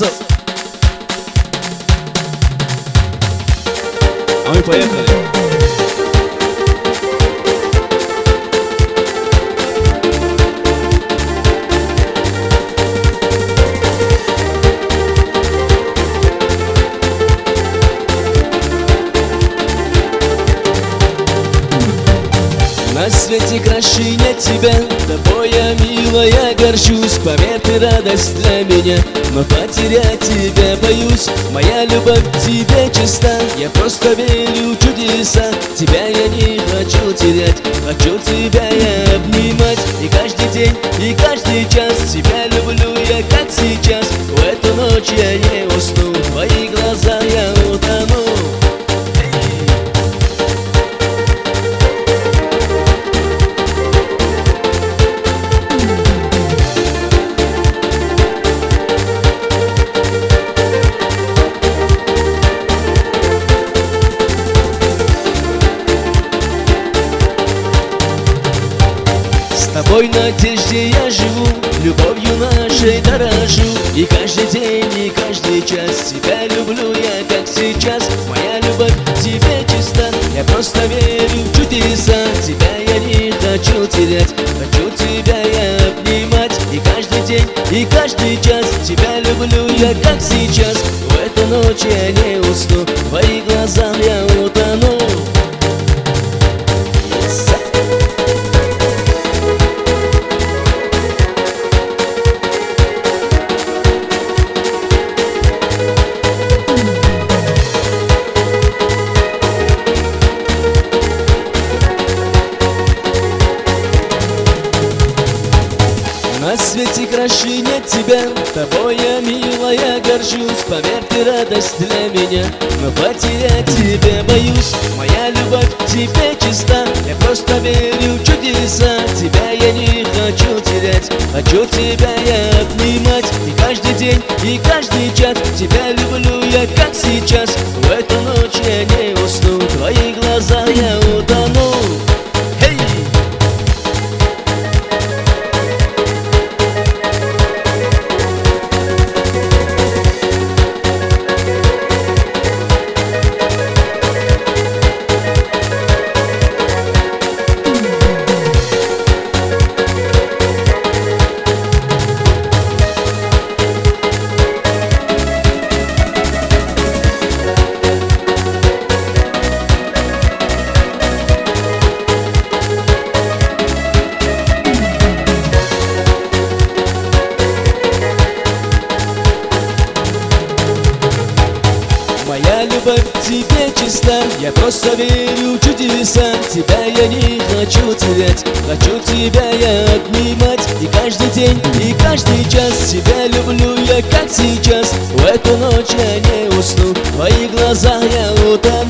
Кузнецов. А мы поехали. На свете краше нет тебя, тобой я, милая, горжусь. Поверь, ты радость для меня, но потерять тебя боюсь. Моя любовь к тебе чиста, я просто верю в чудеса. Тебя я не хочу терять, хочу тебя я обнимать. И каждый день, и каждый час тебя люблю я, как сейчас. В эту ночь я не усну, в твои глаза я утону. С тобой в надежде я живу, любовью нашей дорожу. И каждый день, и каждый час тебя люблю я, как сейчас. Моя любовь к тебе чиста, я просто верю в чудеса. Тебя я не хочу терять, хочу тебя я обнимать. И каждый день, и каждый час тебя люблю я, как сейчас. В эту ночь я не усну, в твоих глазах я утону. На свете краше нет тебя, тобой я, милая, горжусь. Поверь, ты радость для меня, но потерять тебя боюсь. Моя любовь к тебе чиста, я просто верю в чудеса. Тебя я не хочу терять, хочу тебя я обнимать. И каждый день, и каждый час тебя люблю я, как сейчас. В эту ночь я не усну, в твоих глазах я утону. Моя любовь к тебе чиста, я просто верю в чудеса. Тебя я не хочу терять, хочу тебя я обнимать. И каждый день, и каждый час тебя люблю я, как сейчас. В эту ночь я не усну, в твоих глазах я утону.